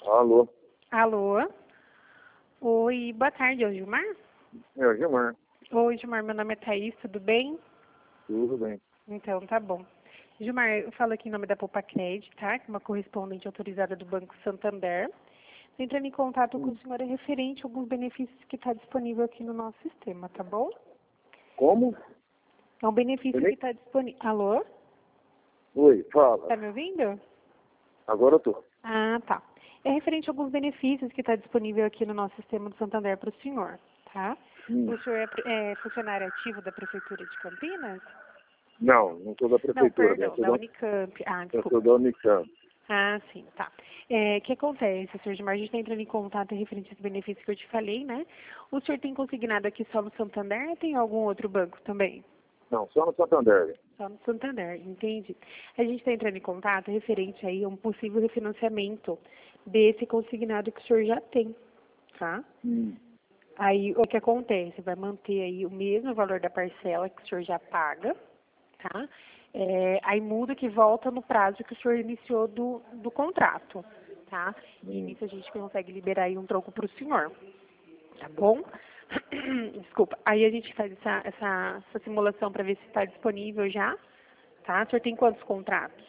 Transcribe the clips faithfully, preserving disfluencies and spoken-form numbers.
Alô? Alô? Oi, boa tarde, é o Gilmar? É o Gilmar. Oi, Gilmar, meu nome é Thaís, tudo bem? Tudo bem. Então, tá bom. Gilmar, eu falo aqui em nome da Popacred, tá? Que é uma correspondente autorizada do Banco Santander. Tô entrando em contato com Hum. o senhor é referente a alguns benefícios que está disponível aqui no nosso sistema, tá bom? Como? É um benefício Ele- que está disponível. Alô? Oi, fala. Tá me ouvindo? Agora eu tô. Ah, tá. É referente a alguns benefícios que está disponível aqui no nosso sistema do Santander para o senhor, tá? Hum. O senhor é, pre- é funcionário ativo da Prefeitura de Campinas? Não, não sou da Não, prefeitura, né? Eu perdão, sou da da, Unicamp. Ah, eu sou desculpa. da Unicamp. Ah, sim, tá. É, o que acontece, senhor Gilmar? A gente está entrando em contato referente a esse benefício que eu te falei, né? O senhor tem consignado aqui só no Santander ou tem algum outro banco também? Não, só no Santander. Só no Santander, entendi. A gente está entrando em contato referente aí a um possível refinanciamento desse consignado que o senhor já tem, tá? Hum. Aí, o que acontece? Vai manter aí o mesmo valor da parcela que o senhor já paga, tá? É, aí muda que volta no prazo que o senhor iniciou do, do contrato, tá? E Hum. nisso a gente consegue liberar aí um troco para o senhor, tá bom? Desculpa. Aí a gente faz essa, essa, essa simulação para ver se está disponível já, tá? O senhor tem quantos contratos?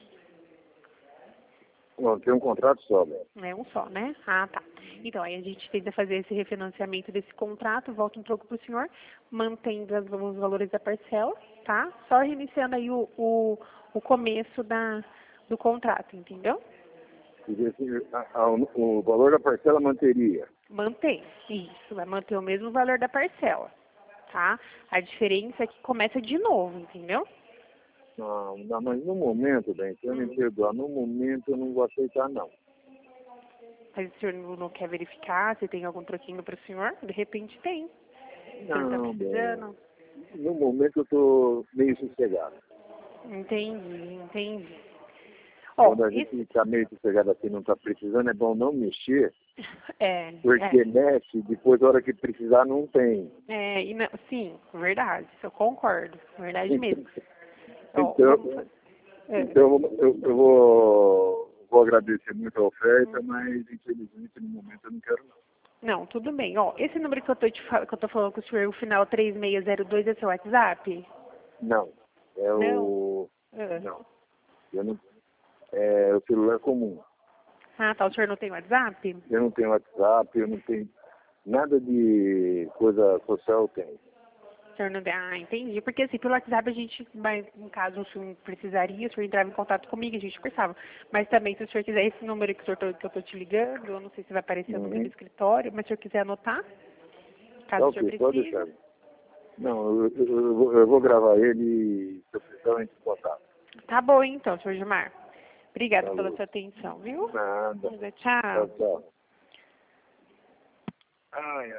Não, tem um contrato só, né? É um só, né? Ah, tá. Então, aí a gente tenta fazer esse refinanciamento desse contrato, volta um troco para o senhor, mantendo as- os valores da parcela, tá? Só reiniciando aí o, o, o começo da, do contrato, entendeu? Quer dizer, assim, a- a- o valor da parcela manteria. Mantém, isso, vai manter o mesmo valor da parcela, tá? A diferença é que começa de novo, entendeu? Não, não, mas no momento, bem, se eu me Hum. perdoar, no momento eu não vou aceitar, não. Mas o senhor não não quer verificar se tem algum troquinho para o senhor? De repente tem. O senhor está Não, bem, precisando? no momento eu tô meio sossegado. Entendi, entendi. Ó, Quando a esse... gente está meio sossegado assim, não está precisando, é bom não mexer, É, porque é, mexe, depois a hora que precisar não tem. é, e não- sim, verdade, isso eu concordo, verdade mesmo. Ó, vamos Então, fazer. É. então eu, eu vou, vou agradecer muito a oferta, mas infelizmente no momento eu não quero não. Não, tudo bem. Ó, esse número que eu tô te fal- que eu tô falando com o senhor, o final três seis zero dois é seu WhatsApp? Não, é Não. o... Ah. Não, eu não, é o celular comum. Ah, tá, o senhor não tem WhatsApp? Eu não tenho WhatsApp, eu não tenho nada de coisa social eu tenho. O senhor não tem. Ah, entendi. Porque assim, pelo WhatsApp a gente, mas, no caso o senhor precisaria, o senhor entrava em contato comigo, a gente conversava. Mas também, se o senhor quiser esse número que, o senhor tô, que eu tô te ligando, eu não sei se vai aparecer o número do Uhum. escritório, mas se o senhor quiser anotar, Tá caso o senhor ok, pode precise. deixar. Não, eu, eu, eu vou, eu vou gravar ele e se eu precisar eu entro em contato. Tá bom então, senhor Gilmar. Obrigada pela Falou. sua atenção, viu? Nada. Tchau, Tchau. tchau. Ai, ai.